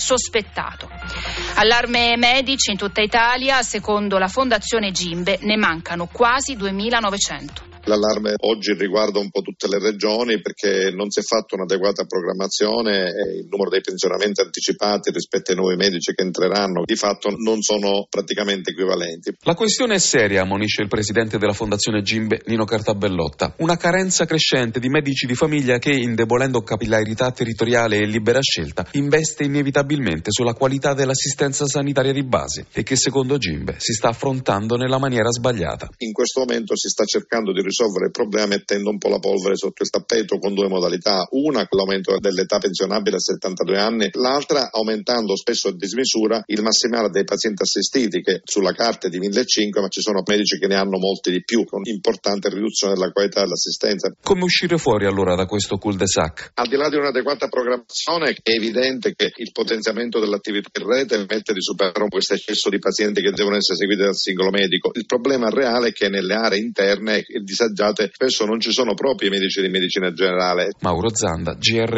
sospettato. Allarme medici in tutta Italia, secondo la Fondazione Gimbe ne mancano quasi 2.900. L'allarme oggi riguarda un po' tutte le regioni perché non si è fatta un'adeguata programmazione e il numero dei pensionamenti anticipati rispetto ai nuovi medici che entreranno di fatto non sono praticamente equivalenti. La questione è seria, ammonisce il presidente della Fondazione Gimbe, Nino Cartabellotta. Una carenza crescente di medici di famiglia che, indebolendo capillarità territoriale e libera scelta, investe inevitabilmente sulla qualità dell'assistenza sanitaria di base e che, secondo Gimbe, si sta affrontando nella maniera sbagliata. In questo momento si sta cercando di risolvere il problema mettendo un po' la polvere sotto il tappeto con due modalità: una l'aumento dell'età pensionabile a 72 anni, l'altra aumentando spesso a dismisura il massimale dei pazienti assistiti, che sulla carta è di 1.500, ma ci sono medici che ne hanno molti di più, con importante riduzione della qualità dell'assistenza. Come uscire fuori allora da questo cul-de-sac? Al di là di un'adeguata programmazione, è evidente che il potenziamento dell'attività in rete permette di superare questo eccesso di pazienti che devono essere seguiti dal singolo medico. Il problema reale è che nelle aree interne disagiate spesso non ci sono proprio i medici di medicina generale. Mauro Zanda, GR